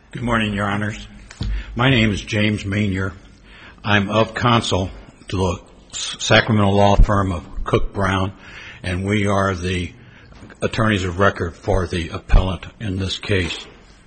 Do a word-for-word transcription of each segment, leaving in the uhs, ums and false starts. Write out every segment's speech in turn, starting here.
Good morning, Your Honors. My name is James Manier. I'm of counsel to the Sacramento law firm of Cook Brown, and we are the attorneys of record for the appellant in this case.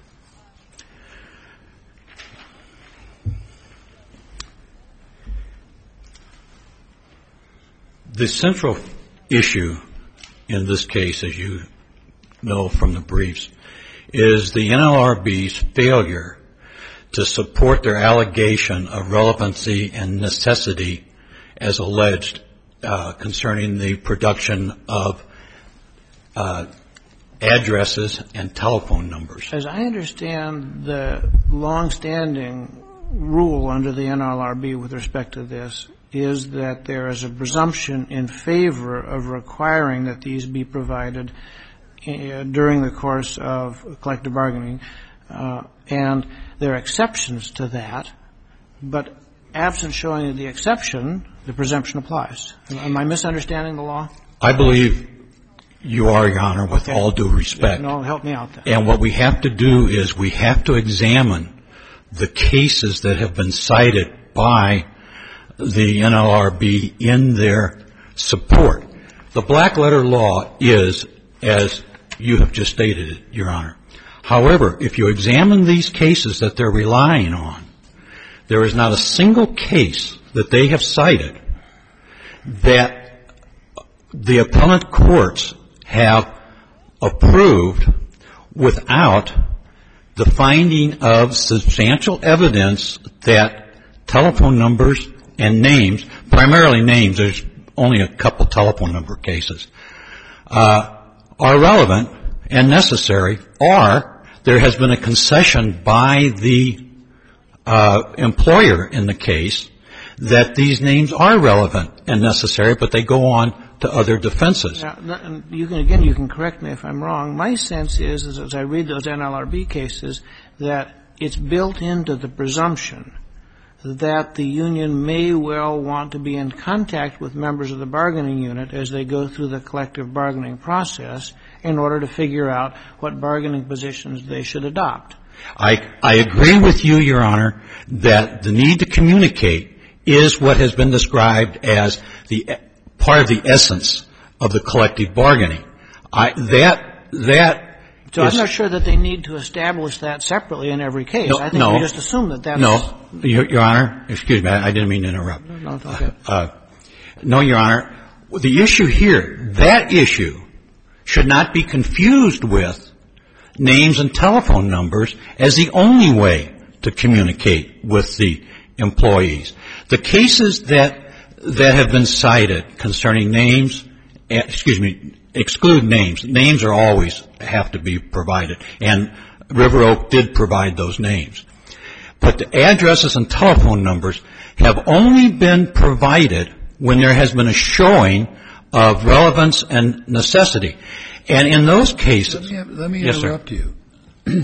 The central issue in this case, as you know from the briefs, is the N L R B's failure to support their allegation of relevancy and necessity as alleged uh, concerning the production of uh, addresses and telephone numbers. As I understand the long-standing rule under the N L R B with respect to this is that there is a presumption in favor of requiring that these be provided uh, during the course of collective bargaining, uh, and there are exceptions to that, but absent showing the exception, the presumption applies. Am I misunderstanding the law? I believe you are, Your Honor, with okay. all due respect. No, help me out then. And what we have to do is we have to examine the cases that have been cited by the N L R B in their support. The black letter law is, as you have just stated it, Your Honor. However, if you examine these cases that they're relying on, there is not a single case that they have cited that the appellate courts have approved without the finding of substantial evidence that telephone numbers and names, primarily names, there's only a couple telephone number cases, uh, are relevant and necessary, or there has been a concession by the uh, employer in the case that these names are relevant and necessary, but they go on to other defenses. Now, you can, again, you can correct me if I'm wrong. My sense is, is, as I read those N L R B cases, that it's built into the presumption that the union may well want to be in contact with members of the bargaining unit as they go through the collective bargaining process in order to figure out what bargaining positions they should adopt. I, I agree with you, Your Honor, that the need to communicate is what has been described as the part of the essence of the collective bargaining. I, that, that So is, I'm not sure that they need to establish that separately in every case. No, I think no, we just assume that that's... No, Your, Your Honor, excuse me, I, I didn't mean to interrupt. No, no, it's okay. Uh, no, Your Honor, the issue here, that issue should not be confused with names and telephone numbers as the only way to communicate with the employees. The cases that that have been cited concerning names, excuse me, exclude names. Names are always have to be provided, and River Oak did provide those names. But the addresses and telephone numbers have only been provided when there has been a showing of relevance and necessity. And in those cases... Let me, let me yes, interrupt sir. you.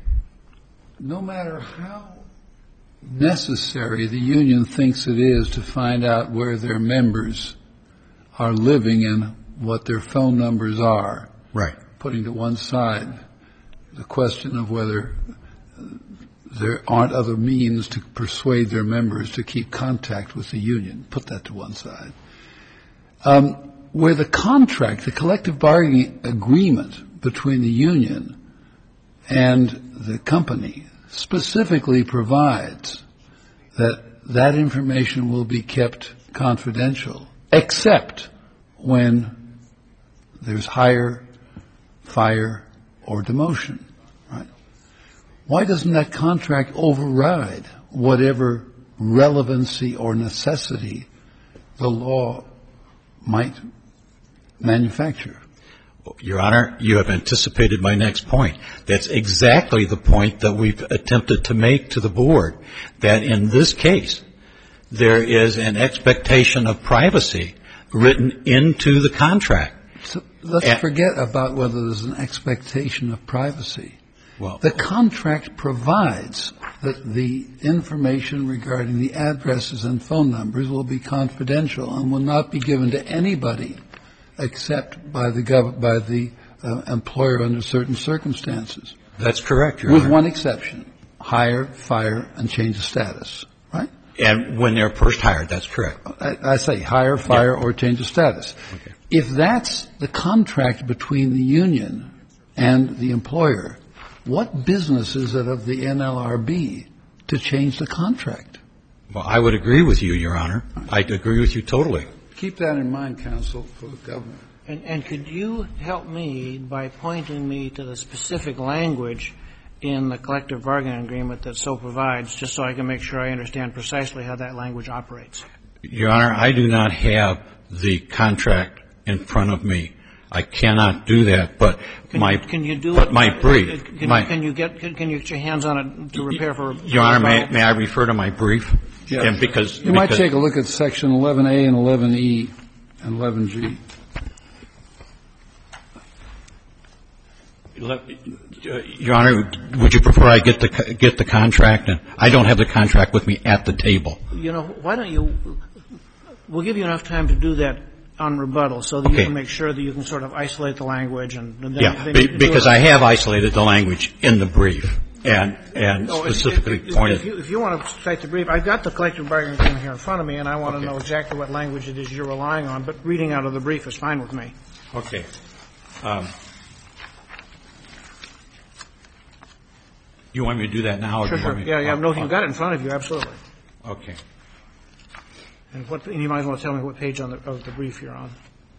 No matter how necessary the union thinks it is to find out where their members are living and what their phone numbers are, right, putting to one side the question of whether there aren't other means to persuade their members to keep contact with the union. Put that to one side. Um, where the contract, the collective bargaining agreement between the union and the company specifically provides that that information will be kept confidential, except when there's hire, fire, or demotion, right? Why doesn't that contract override whatever relevancy or necessity the law might manufacture? Your Honor, you have anticipated my next point. That's exactly the point that we've attempted to make to the board, that in this case, there is an expectation of privacy written into the contract. So let's and, forget about whether there's an expectation of privacy. Well, the contract provides that the information regarding the addresses and phone numbers will be confidential and will not be given to anybody except by the gov- by the uh, employer under certain circumstances. That's correct, Your With Honor. one exception. hire, fire, and change of status, right? And when they're first hired, that's correct. I, I say hire, fire, Yeah. or change of status. Okay. If that's the contract between the union and the employer, what business is it of the N L R B to change the contract? Well, I would agree with you, Your Honor. I agree with you totally. Keep that in mind, counsel, for the government. And, and could you help me by pointing me to the specific language in the collective bargaining agreement that so provides, just so I can make sure I understand precisely how that language operates? Your Honor, I do not have the contract in front of me. I cannot do that, but can my you, can you do but it? my brief. Can, my, can you get can, can you get your hands on it to repair for? Your Honor, may, may I refer to my brief? Yeah. And because you because, might take a look at section eleven A and eleven E and eleven G. Your Honor, would you prefer I get the get the contract? And I don't have the contract with me at the table. You know, why don't you? We'll give you enough time to do that on rebuttal, so that Okay. you can make sure that you can sort of isolate the language and. and then, Yeah, then be, you can because do it. I have isolated the language in the brief and and Oh, if- specifically if, if, pointed. If you, if you want to cite the brief, I've got the collective bargaining agreement here in front of me, and I want Okay. to know exactly what language it is you're relying on. But reading out of the brief is fine with me. Okay. Um, you want me to do that now? Or Sure, do you sure. want me Yeah, yeah. oh, No, oh, you've got it in front of you, absolutely. Okay. And what? And you might as well tell me what page on the, of the brief you're on.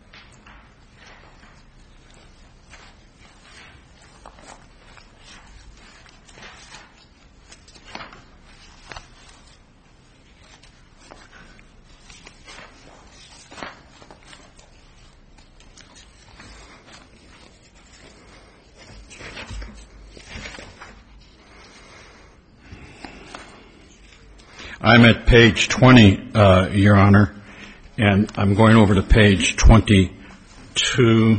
I'm at page twenty, uh, Your Honor, and I'm going over to page twenty-two.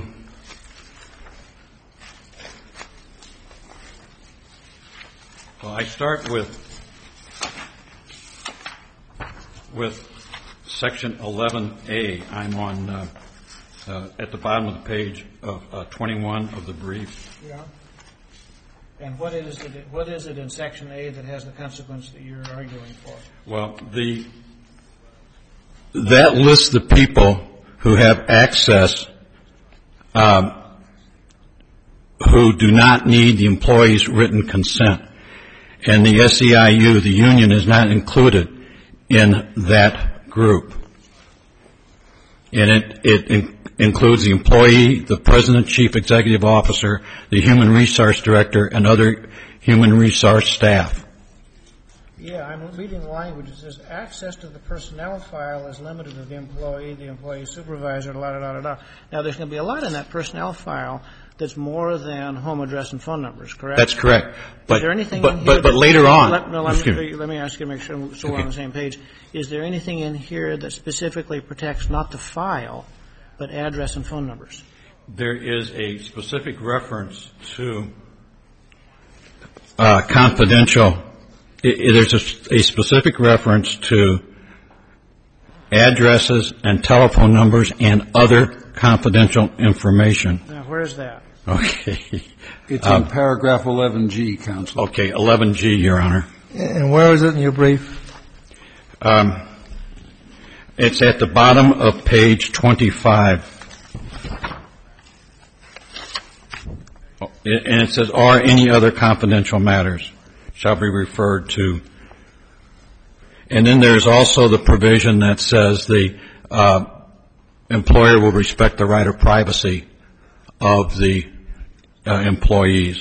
Well, I start with with section eleven A. I'm on uh, uh, at the bottom of the page of uh, twenty-one of the brief. Yeah. And what is it? What is it in section A that has the consequence that you're arguing for? Well, the that lists the people who have access, um, who do not need the employee's written consent, and the S E I U, the union, is not included in that group. And it it in, includes the employee, the president, chief executive officer, the human resource director, and other human resource staff. Yeah, I'm reading the language. It says access to the personnel file is limited to the employee, the employee supervisor, da da da da da. Now, there's going to be a lot in that personnel file that's more than home address and phone numbers, correct? That's correct. But is there anything but, in here but, but that- later on, Let, no, let, excuse me, me. let me ask you to make sure so we're Okay. on the same page. Is there anything in here that specifically protects not the file, but address and phone numbers? There is a specific reference to uh, confidential. I, I, there's a, a specific reference to addresses and telephone numbers and other confidential information. Now, where is that? Okay. It's Um, in paragraph eleven G, counsel. Okay, eleven G, Your Honor. And where is it in your brief? Um, it's at the bottom of page twenty-five. Oh, and it says, or any other confidential matters shall be referred to. And then there's also the provision that says the uh, employer will respect the right of privacy of the uh, employees.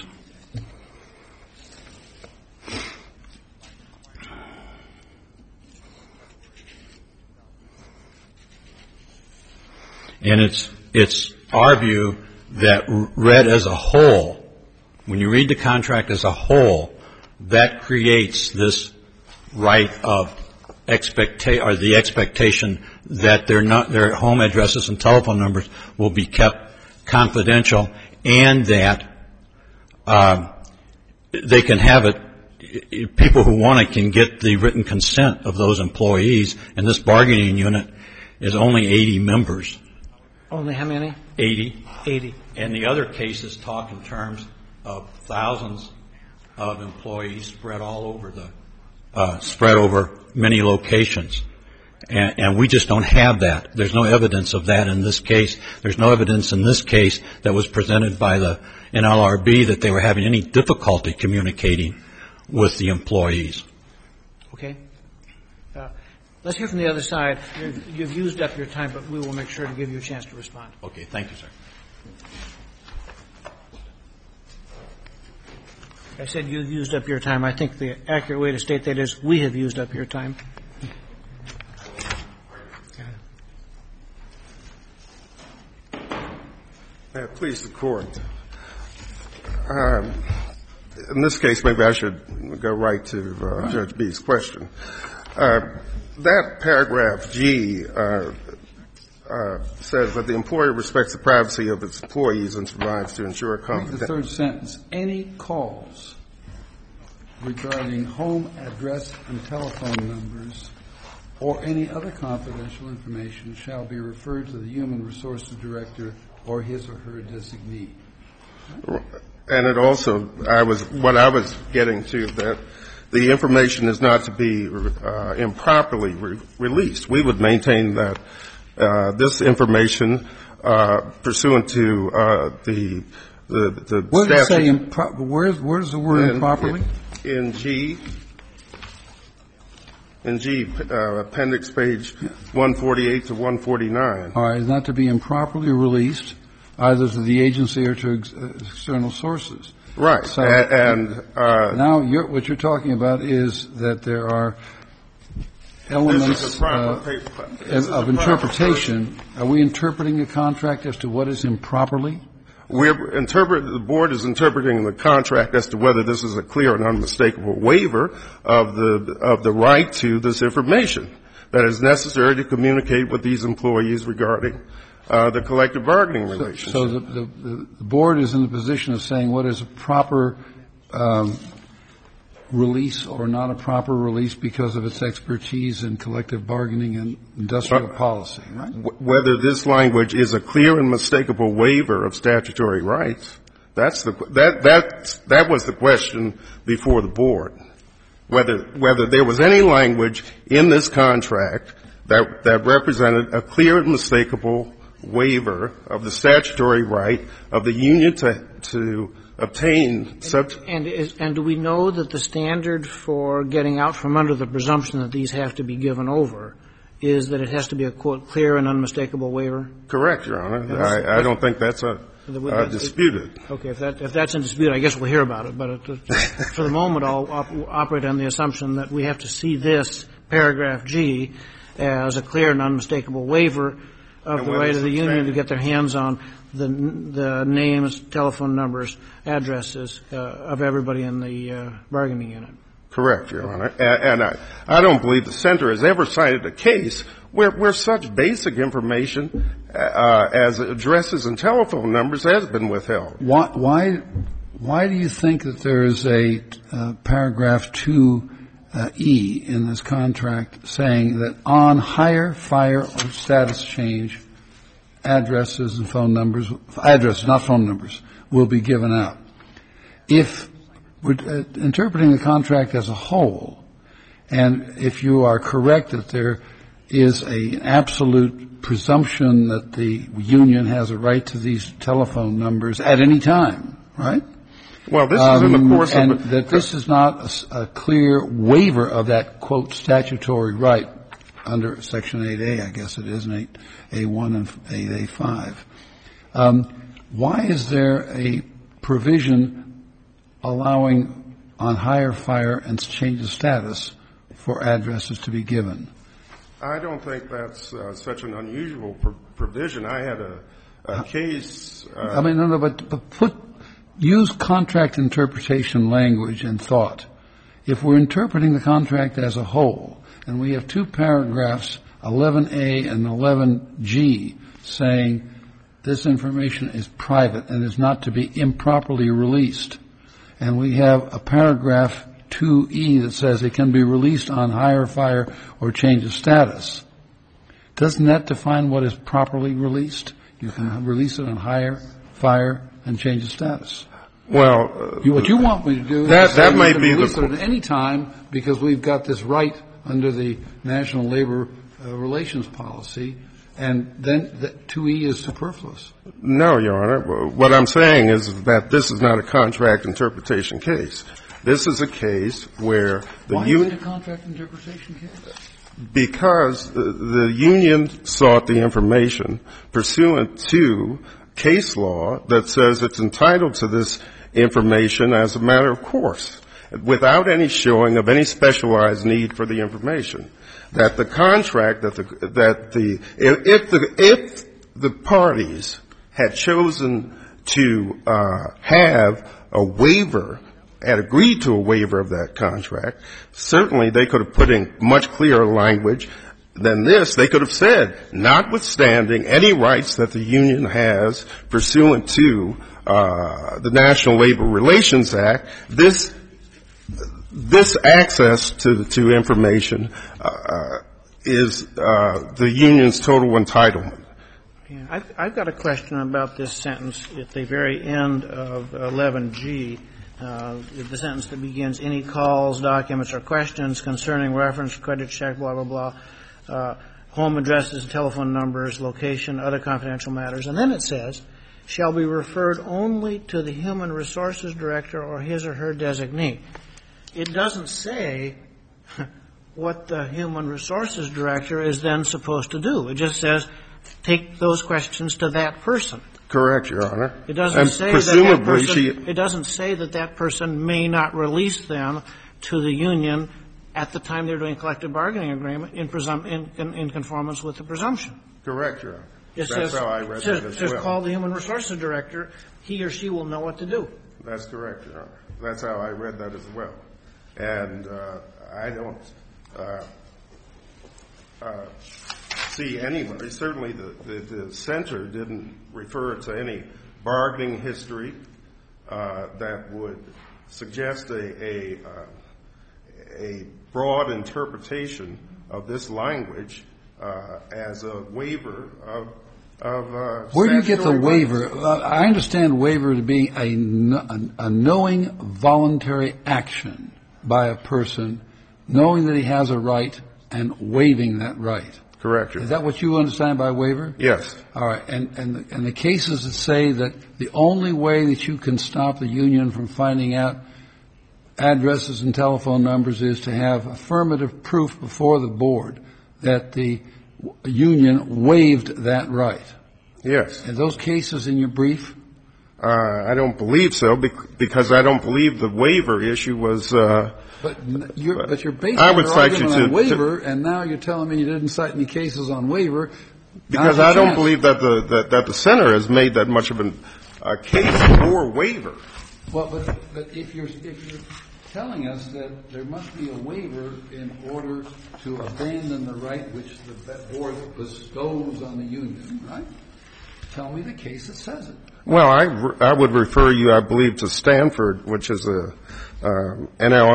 And it's it's our view that read as a whole, when you read the contract as a whole, that creates this right of expecta- or the expectation that their not their home addresses and telephone numbers will be kept confidential, and that um, they can have it. People who want it can get the written consent of those employees, and this bargaining unit is only eighty members. Only how many? eighty. eighty. And the other cases talk in terms of thousands of employees spread all over the, uh, spread over many locations. And, and we just don't have that. There's no evidence of that in this case. There's no evidence in this case that was presented by the N L R B that they were having any difficulty communicating with the employees. Okay. Uh, let's hear from the other side. You've, you've used up your time, but we will make sure to give you a chance to respond. Okay. Thank you, sir. I said you've used up your time. I think the accurate way to state that is we have used up your time. May it please the Court. Um, in this case, maybe I should go right to uh, Judge B's question. Uh, that paragraph G uh, uh, says that the employer respects the privacy of its employees and strives to ensure confidence. The third sentence. Any calls regarding home address and telephone numbers or any other confidential information shall be referred to the Human Resources Director or his or her designee. And it also, I was, what I was getting to, that the information is not to be uh, improperly re- released. We would maintain that uh, this information, uh, pursuant to uh, the the, the what does it say? statute, Impro- where's, where's the word in, improperly? In, in G, in G, uh, appendix page one forty-eight to one forty-nine. All right, is not to be improperly released either to the agency or to ex- uh, external sources. Right. So, A- and uh, now you're, what you're talking about is that there are elements this is a proper uh, paper, of, this is of a interpretation. Are we interpreting a contract as to what is improperly? We're interpret, the board is interpreting the contract as to whether this is a clear and unmistakable waiver of the of the right to this information that is necessary to communicate with these employees regarding uh, the collective bargaining relationship. So, so the, the, the board is in the position of saying what is a proper um, release or not a proper release because of its expertise in collective bargaining and industrial uh, policy, right? W- whether this language is a clear and unmistakable waiver of statutory rights, that's the that that that was the question before the board. Whether whether there was any language in this contract that that represented a clear and unmistakable waiver of the statutory right of the union to to obtain such. And is, and do we know that the standard for getting out from under the presumption that these have to be given over is that it has to be a, quote, clear and unmistakable waiver? Correct, Your Honor. I, I don't think that's a, uh, disputed. Okay, if that if that's in dispute, I guess we'll hear about it. But it, for the moment, I'll op- operate on the assumption that we have to see this paragraph G as a clear and unmistakable waiver of and the right of the union standard? to get their hands on the the names, telephone numbers, addresses uh, of everybody in the uh, bargaining unit. Correct, Your Honor. And, and I, I don't believe the Center has ever cited a case where, where such basic information uh, as addresses and telephone numbers has been withheld. Why, why, why do you think that there is a uh, paragraph two uh, E in this contract saying that on hire, fire, or status change, addresses and phone numbers, addresses, not phone numbers, will be given out? If we're uh, interpreting the contract as a whole, and if you are correct that there is an absolute presumption that the union has a right to these telephone numbers at any time, right? Well, this um, is in the course and of the, that this is not a, a clear waiver of that, quote, statutory right under Section eight A, I guess it is, and eight A one and eight A five. Um, why is there a provision allowing on hire, fire, and change of status for addresses to be given? I don't think that's uh, such an unusual pro- provision. I had a, a case. Uh, I mean, no, no, but, but put use contract interpretation language and thought. If we're interpreting the contract as a whole, and we have two paragraphs, eleven A and eleven G, saying this information is private and is not to be improperly released, and we have a paragraph two E that says it can be released on hire, fire, or change of status, doesn't that define what is properly released? You can release it on hire, fire, and change of status. Well, uh, you, what you want me to do that, is that say might you be can release the it at any time because we've got this right under the National Labor uh, Relations Policy, and then the two E is superfluous. No, Your Honor. What I'm saying is that this is not a contract interpretation case. This is a case where the Why union... is it a contract interpretation case? Because the, the union sought the information pursuant to case law that says it's entitled to this information as a matter of course, without any showing of any specialized need for the information. That the contract, that the, that the, if the, if the parties had chosen to, uh, have a waiver, had agreed to a waiver of that contract, certainly they could have put in much clearer language than this. They could have said, notwithstanding any rights that the union has pursuant to, uh, the National Labor Relations Act, this, This access to to information uh, is uh, the union's total entitlement. Yeah, I've, I've got a question about this sentence at the very end of eleven G, uh, the sentence that begins, any calls, documents, or questions concerning reference, credit check, blah, blah, blah, uh, home addresses, telephone numbers, location, other confidential matters. And then it says, shall be referred only to the Human Resources Director or his or her designee. It doesn't say what the Human Resources Director is then supposed to do. It just says take those questions to that person. Correct, Your Honor. It doesn't and say presumably that that person, she, it doesn't say that that person may not release them to the union at the time they're doing collective bargaining agreement in, presum, in, in, in conformance with the presumption. Correct, Your Honor. It That's says, how I read says, that as says well. call the Human Resources Director. He or she will know what to do. That's correct, Your Honor. That's how I read that as well. And uh, I don't uh, uh, see anybody. Certainly, the, the, the center didn't refer to any bargaining history uh, that would suggest a a, uh, a broad interpretation of this language uh, as a waiver of. Of, uh, Where do you get the statutory waiver? rights. Uh, I understand waiver to be a, kn- a knowing voluntary action by a person, knowing that he has a right and waiving that right. Correct, Your Is that what you understand by waiver? Yes. All right. And, and, the, and the cases that say that the only way that you can stop the union from finding out addresses and telephone numbers is to have affirmative proof before the board that the union waived that right. Yes. Are those cases in your brief? Uh, I don't believe so because I don't believe the waiver issue was. Uh, but you're, but you're basing I would your cite argument you to, on waiver, to, and now you're telling me you didn't cite any cases on waiver. Because I don't believe that the that, that the center has made that much of an, a case for waiver. Well, but, but if you're if you're telling us that there must be a waiver in order to abandon the right which the board bestows on the union, right? Tell me the case that says it. Well, I, I would refer you, I believe, to Stanford, which is a uh, N L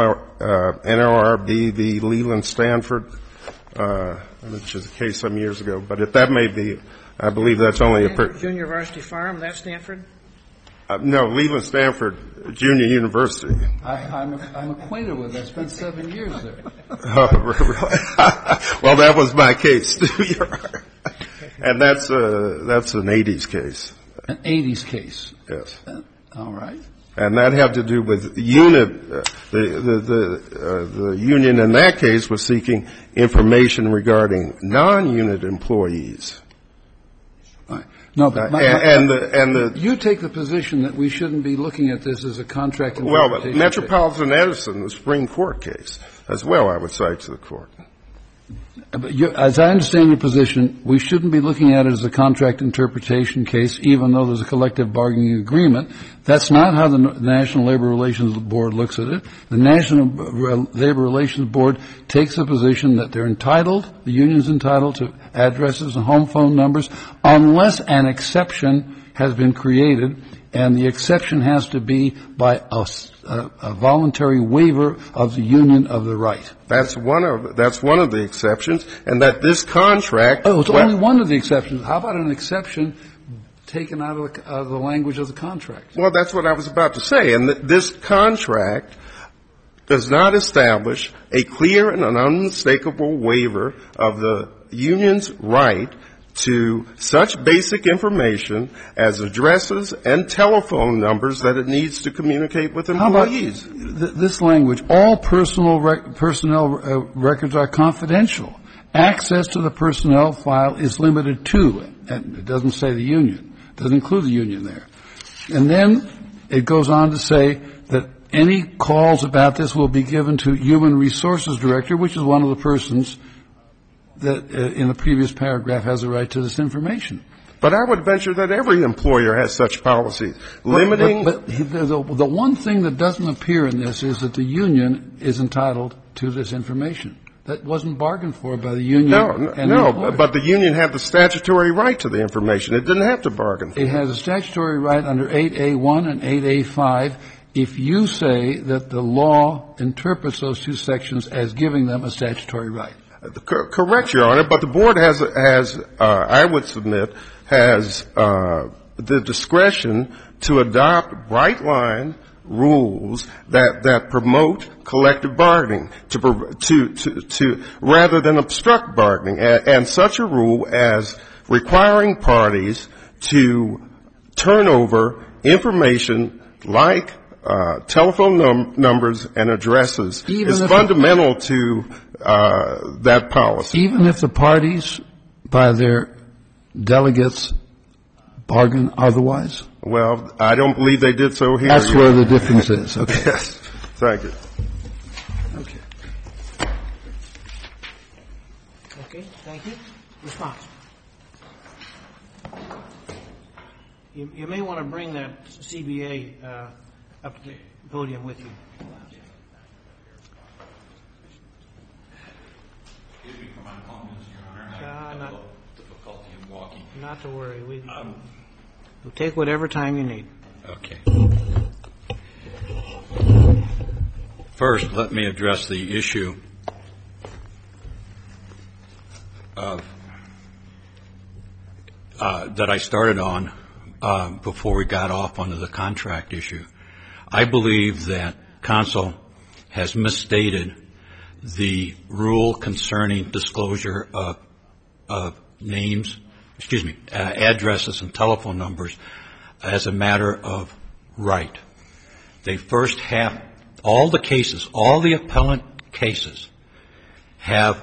R B v. Leland Stanford, uh, which is a case some years ago. But if that may be, I believe that's only a per- Junior Varsity Farm. That's Stanford. Uh, no, Leland Stanford Junior University. I, I'm, I'm acquainted with it. I spent seven years there. Oh, really? Well, that was my case, too. And that's a, that's an eighties case. An eighties case. Yes. Uh, all right. And that had to do with unit. Uh, the the the, uh, the union in that case was seeking information regarding non-unit employees. Right. No, but my, uh, and, and the and the you take the position that we shouldn't be looking at this as a contract well, interpretation. but Metropolitan Edison, the Supreme Court case, as well, I would cite to the court. But you, as I understand your position, we shouldn't be looking at it as a contract interpretation case, even though there's a collective bargaining agreement. That's not how the National Labor Relations Board looks at it. The National Labor Relations Board takes a position that they're entitled, the union's entitled to addresses and home phone numbers, unless an exception has been created, and the exception has to be by a, a, a voluntary waiver of the union of the right. That's one of that's one of the exceptions, and that this contract. Oh, it's well, only one of the exceptions. How about an exception taken out of the, out of the language of the contract. Well, that's what I was about to say. And th- this contract does not establish a clear and an unmistakable waiver of the union's right to such basic information as addresses and telephone numbers that it needs to communicate with employees. How about th- this language? All personal rec- personnel uh, records are confidential. Access to the personnel file is limited to, and it doesn't say the union. It doesn't include the union there. And then it goes on to say that any calls about this will be given to Human Resources Director, which is one of the persons that uh, in the previous paragraph has a right to this information. But I would venture that every employer has such policies, limiting. But, but, but the, the one thing that doesn't appear in this is that the union is entitled to this information. That wasn't bargained for by the union. No, and no, the but the union had the statutory right to the information. It didn't have to bargain for it. It has a statutory right under eight A one and eight A five if you say that the law interprets those two sections as giving them a statutory right. Correct, Your Honor, but the board has, has uh, I would submit, has uh, the discretion to adopt bright-line rules that, that promote collective bargaining, to, to, to, to rather than obstruct bargaining, and, and such a rule as requiring parties to turn over information like uh, telephone num- numbers and addresses Even is if fundamental to Uh, that policy. Even if the parties, by their delegates, bargain otherwise? Well, I don't believe they did so here. That's where the difference is. Okay. Yes. Thank you. Okay. Okay, thank you. Response. You, you may want to bring that C B A uh, up to the podium with you. Excuse me for my comments, Your Honor. I Uh, have not, a little difficulty in walking. not to worry. We, Um, we'll take whatever time you need. Okay. First, let me address the issue of uh, that I started on uh, before we got off onto the contract issue. I believe that counsel has misstated the rule concerning disclosure of, of names, excuse me, uh, addresses and telephone numbers as a matter of right. They first have, all the cases, all the appellant cases have,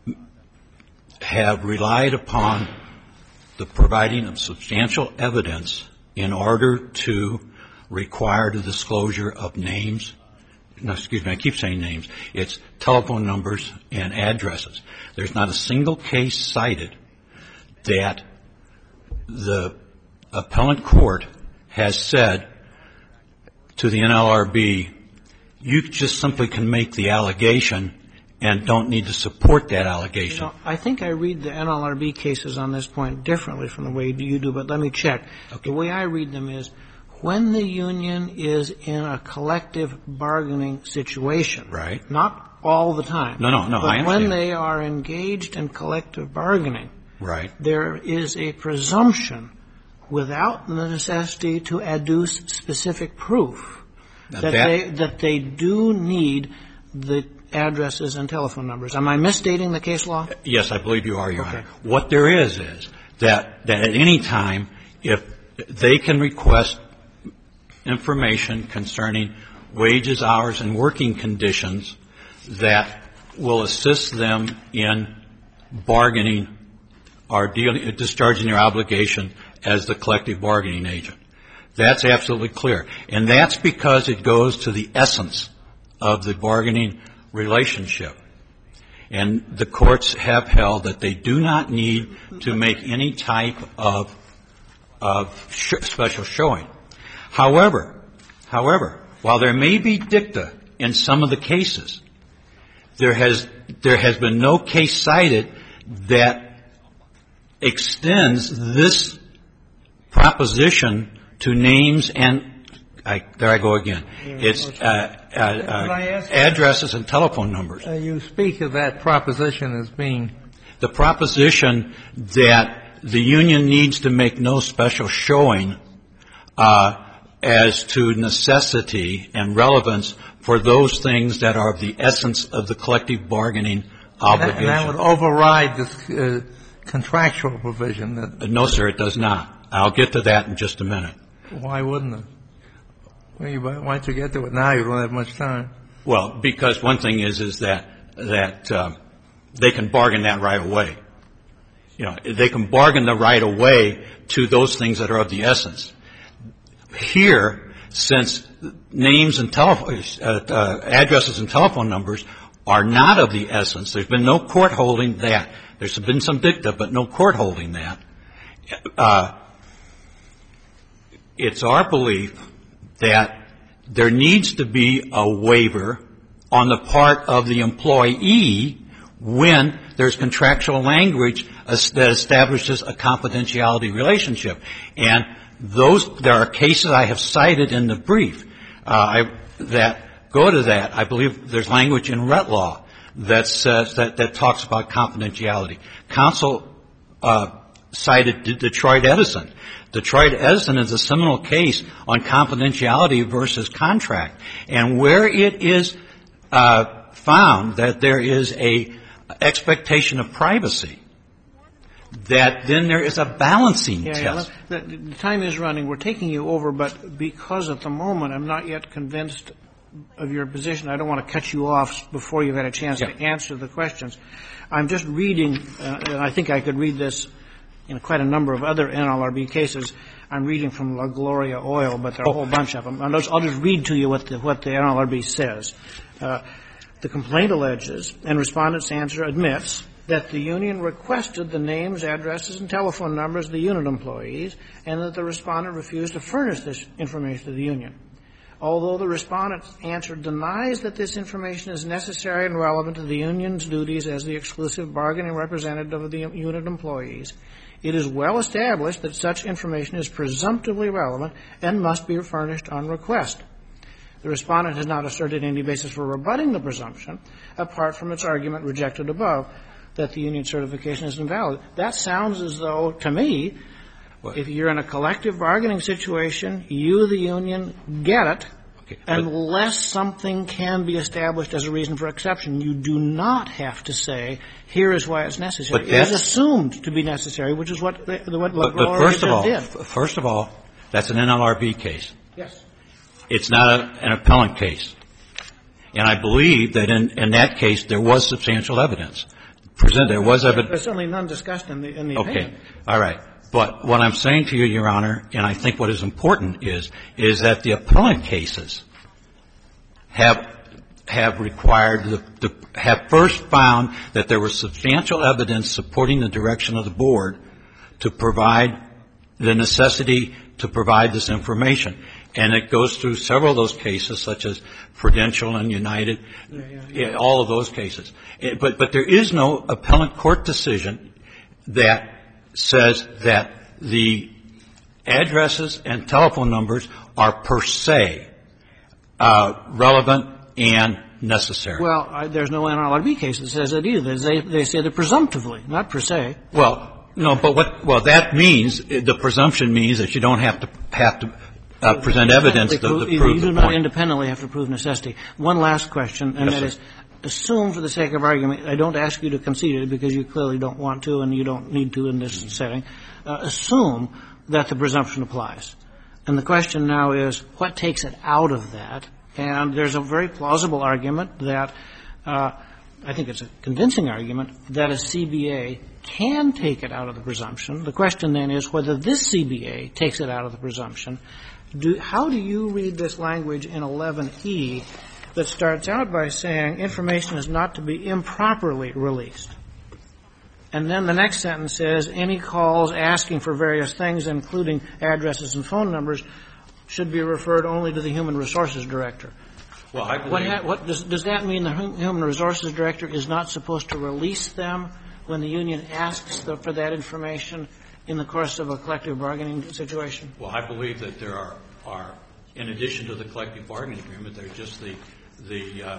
have relied upon the providing of substantial evidence in order to require the disclosure of names. No, excuse me, I keep saying names. It's telephone numbers and addresses. There's not a single case cited that the appellant court has said to the N L R B, you just simply can make the allegation and don't need to support that allegation. You know, I think I read the N L R B cases on this point differently from the way you do, but let me check. Okay. The way I read them is, when the union is in a collective bargaining situation, right? Not all the time. No, no, no. But I understand. when they are engaged in collective bargaining, right, there is a presumption, without the necessity to adduce specific proof, now that, that they that they do need the addresses and telephone numbers. Am I misstating the case law? Yes, I believe you are, Your Okay. Honor. What there is is that that at any time, if they can request information concerning wages, hours, and working conditions that will assist them in bargaining or dealing, discharging their obligation as the collective bargaining agent. That's absolutely clear. And that's because it goes to the essence of the bargaining relationship. And the courts have held that they do not need to make any type of, of sh- special showing. However, however, while there may be dicta in some of the cases, there has there has been no case cited that extends this proposition to names and I, there I go again. It's uh, uh, uh, addresses and telephone numbers. Uh, you speak of that proposition as being the proposition that the union needs to make no special showing uh, as to necessity and relevance for those things that are of the essence of the collective bargaining obligation. And that would override this uh, contractual provision. That, uh, no, sir, it does not. I'll get to that in just a minute. Why wouldn't it? Well, you, why don't you get to it now? You don't have much time. Well, because one thing is, is that, that um, they can bargain that right away. You know, they can bargain the right away to those things that are of the essence. Here, since names and telephone, uh, uh, addresses and telephone numbers are not of the essence, there's been no court holding that. There's been some dicta, but no court holding that. Uh, it's our belief that there needs to be a waiver on the part of the employee when there's contractual language that establishes a confidentiality relationship. And those, there are cases I have cited in the brief uh, I, that go to that. I believe there's language in Retlaw that says that, that talks about confidentiality. Counsel uh, cited D- Detroit Edison. Detroit Edison is a seminal case on confidentiality versus contract. And where it is uh, found that there is a expectation of privacy, that then there is a balancing yeah, test. Yeah, the, the time is running. We're taking you over, but because at the moment I'm not yet convinced of your position, I don't want to cut you off before you've had a chance yeah. to answer the questions. I'm just reading, uh, and I think I could read this in quite a number of other N L R B cases. I'm reading from La Gloria Oil, but there are a whole bunch of them. I'll just, I'll just read to you what the, what the N L R B says. Uh, the complaint alleges, and respondent's answer admits, that the union requested the names, addresses, and telephone numbers of the unit employees, and that the respondent refused to furnish this information to the union. Although the respondent's answer denies that this information is necessary and relevant to the union's duties as the exclusive bargaining representative of the unit employees, it is well established that such information is presumptively relevant and must be furnished on request. The respondent has not asserted any basis for rebutting the presumption, apart from its argument rejected above, that the union certification is invalid. That sounds as though, to me, what? If you're in a collective bargaining situation, you, the union, get it, okay, unless something can be established as a reason for exception. You do not have to say, here is why it's necessary. It is assumed to be necessary, which is what, what but, but first of all, did. F- first of all, that's an N L R B case. Yes. It's not a, an appellant case. And I believe that in, in that case there was substantial evidence. Present, there was evidence. There's certainly none discussed in the, in the okay. opinion. All right. But what I'm saying to you, Your Honor, and I think what is important is, is that the appellant cases have, have required, the, the, have first found that there was substantial evidence supporting the direction of the board to provide the necessity to provide this information. And it goes through several of those cases, such as Prudential and United, yeah, yeah, yeah. all of those cases. It, but, but there is no appellant court decision that says that the addresses and telephone numbers are per se uh, relevant and necessary. Well, I, there's no N L R B case that says that either. They, they say they're presumptively, not per se. Well, no, but what, well, that means, the presumption means that you don't have to, have to, Uh, present evidence to, to prove the point. You do not independently have to prove necessity. One last question, and yes, that sir. is, assume for the sake of argument, I don't ask you to concede it because you clearly don't want to and you don't need to in this mm-hmm. setting, uh, assume that the presumption applies. And the question now is, what takes it out of that? And there's a very plausible argument that, uh, I think it's a convincing argument, that a C B A can take it out of the presumption. The question then is whether this C B A takes it out of the presumption. Do, how do you read this language in eleven E that starts out by saying information is not to be improperly released? And then the next sentence says any calls asking for various things, including addresses and phone numbers, should be referred only to the Human Resources Director. Well, I believe... What, ha- what does, does that mean the Human Resources Director is not supposed to release them when the union asks the, for that information in the course of a collective bargaining situation? Well, I believe that there are, are in addition to the collective bargaining agreement, there's just the, the uh,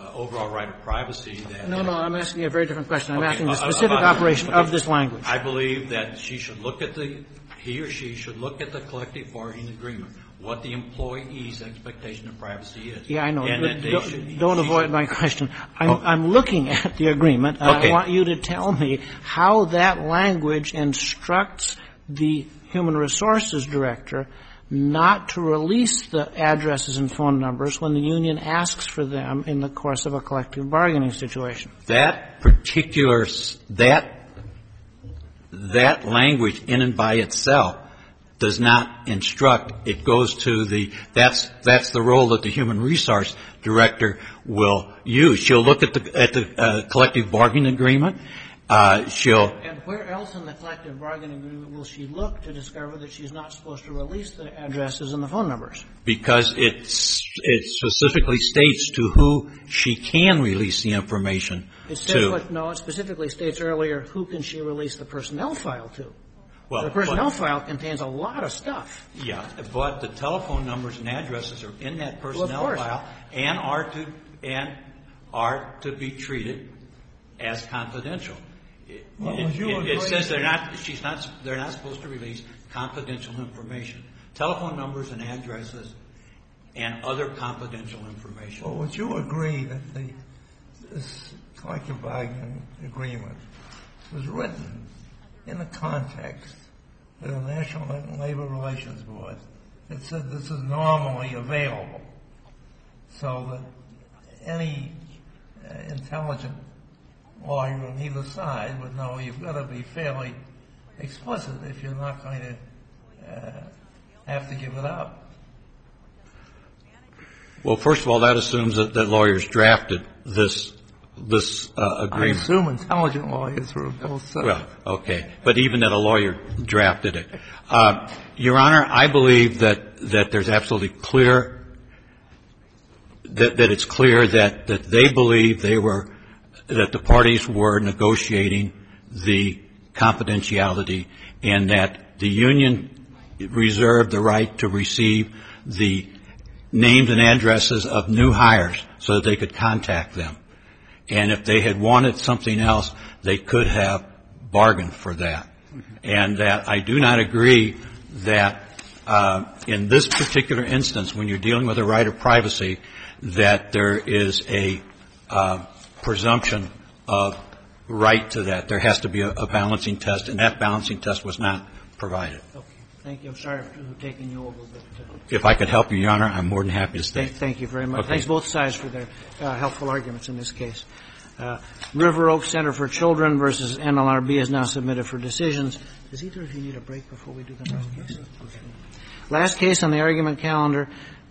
uh, overall right of privacy that... No, no, I'm asking you a very different question. I'm Okay, asking the uh, specific about- operation okay. of this language. I believe that she should look at the, he or she should look at the collective bargaining agreement, what the employee's expectation of privacy is. Yeah, I know. And that they Don't, should- don't she avoid should- my question. I'm, Oh. I'm looking at the agreement, and Okay. I want you to tell me how that language instructs the Human Resources Director not to release the addresses and phone numbers when the union asks for them in the course of a collective bargaining situation. That particular, s- that, that language in and by itself does not instruct. It goes to the, that's, that's the role that the Human Resource Director will use. She'll look at the, at the uh, collective bargaining agreement. Uh, she'll, And where else in the collective bargaining agreement will she look to discover that she's not supposed to release the addresses and the phone numbers? because it's, it specifically states to who she can release the information It says to. what, no, it specifically states earlier, who can she release the personnel file to? Well, The personnel but- file contains a lot of stuff. Yeah, but the telephone numbers and addresses are in that personnel course. file and are to, and are to be treated as confidential. It, Well, it- would you it- it agree- says they're not, she's not, they're not supposed to release confidential information. Telephone numbers and addresses and other confidential information. Well, would you agree that the, this collective bargaining agreement was written in a context with the National Labor Relations Board that said this is normally available, so that any uh, intelligent lawyer on either side would know you've got to be fairly explicit if you're not going to uh, have to give it up. Well, first of all, that assumes that, that lawyers drafted this, this uh, I agreement. assume intelligent lawyers were both sides. Well, okay, but even that a lawyer drafted it. Uh, Your Honor, I believe that, that there's absolutely clear, that, that it's clear that, that they believe they were, that the parties were negotiating the confidentiality and that the union reserved the right to receive the names and addresses of new hires so that they could contact them. And if they had wanted something else, they could have bargained for that. And that I do not agree that uh, in this particular instance, when you're dealing with a right of privacy, that there is a uh, presumption of right to that. There has to be a, a balancing test, and that balancing test was not provided. Okay. Thank you. I'm sorry for taking you over, but uh, If I could help you, Your Honor, I'm more than happy to stay. thank, thank you very much. Okay. Thanks both sides for their uh, helpful arguments in this case. Uh, River Oak Center for Children versus N L R B is now submitted for decisions. Does either of you need a break before we do the next case? Okay. Last case on the argument calendar,